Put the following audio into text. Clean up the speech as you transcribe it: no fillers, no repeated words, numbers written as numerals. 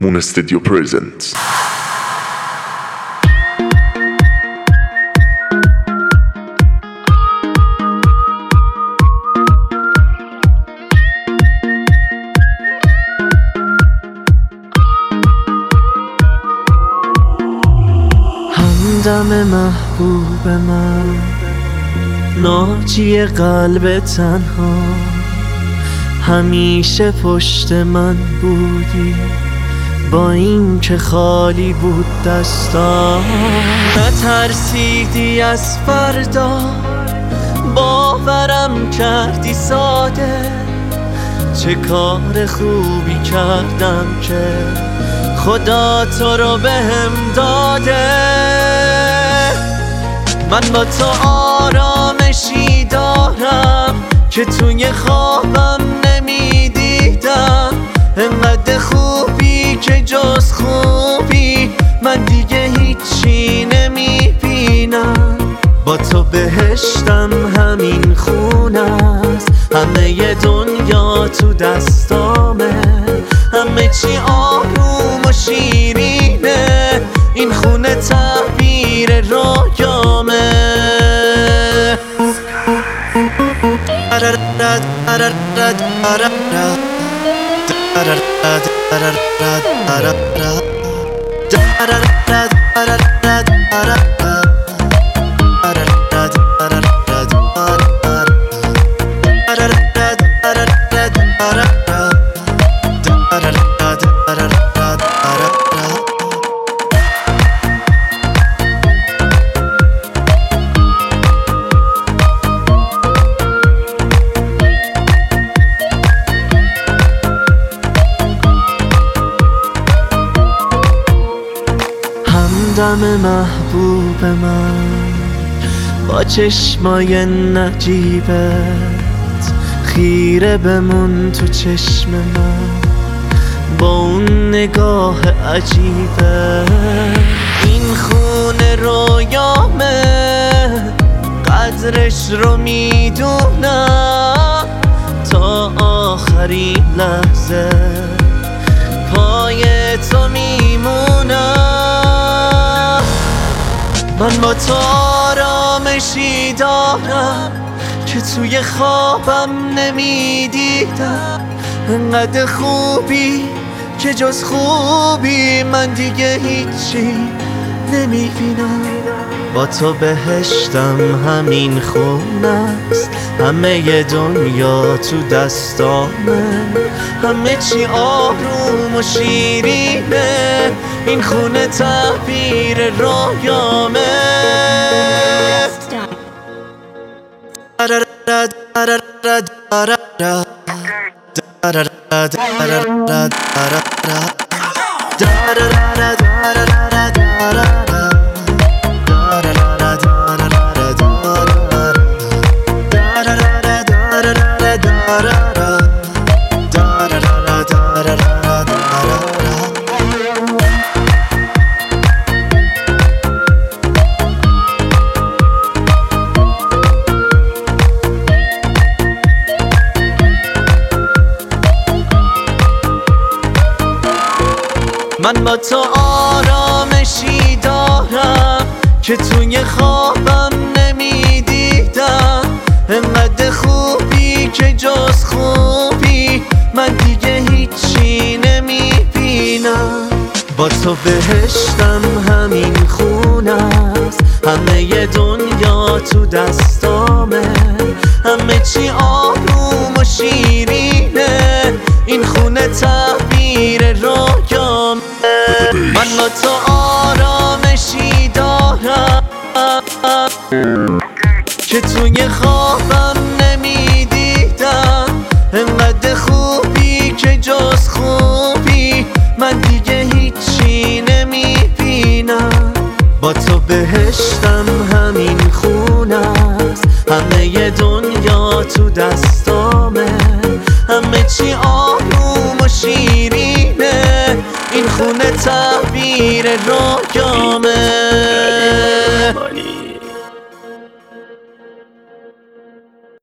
Moon Studio presents. همدم محبوب من، ناجی قلب تنها، همیشه پشت من بودی با این که خالی بود دستام. نترسیدی از فردا، باورم کردی ساده. چه کار خوبی کردم که خدا تو رو بهم داده. من با تو آرامشی دارم که توی خوابم نمیدیدم. انقدر خوبی که جز خوبی من دیگه هیچی نمیبینم. با تو بهشتم همین خونه است، همه دنیا تو دستامه، همه چی آروم و شیرینه، این خونه تعبیر رویامه. همدم محبوب من، با چشمای نجیبت خیره بمون تو چشم من، با اون نگاه عجیبه. این خونه رویامه، قدرش رو میدونم، تا آخرین لحظه پای تو میمونم. من با تو آرامشی دارم که توی خوابم نمیدیدم. انقدر خوبی که جز خوبی من دیگه هیچی نمیبینم. با تو بهشتم همین خونه است، همه دنیا تو دستامه، همه چی آروم و شیرینه، این خونه تعبیر رویامه. من با تو آرامشی دارم که توی خوابم نمیدیدم. انقدر خوبی که جز خوبی من دیگه هیچی نمیبینم. با تو بهشتم همین خونه است، همه دنیا تو دستامه، همه چی آروم و شیرینه، این خونه تعبیر رویامه. من با تو آرامشی دارم که توی خوابم نمیدیدم. انقدر خوبی که جز خوبی من دیگه هیچی نمیبینم. با تو بهشتم همین خونه است، همه دنیا تو دستامه، همه چی آروم و شیرینه، این خونه تعبیر رویامه.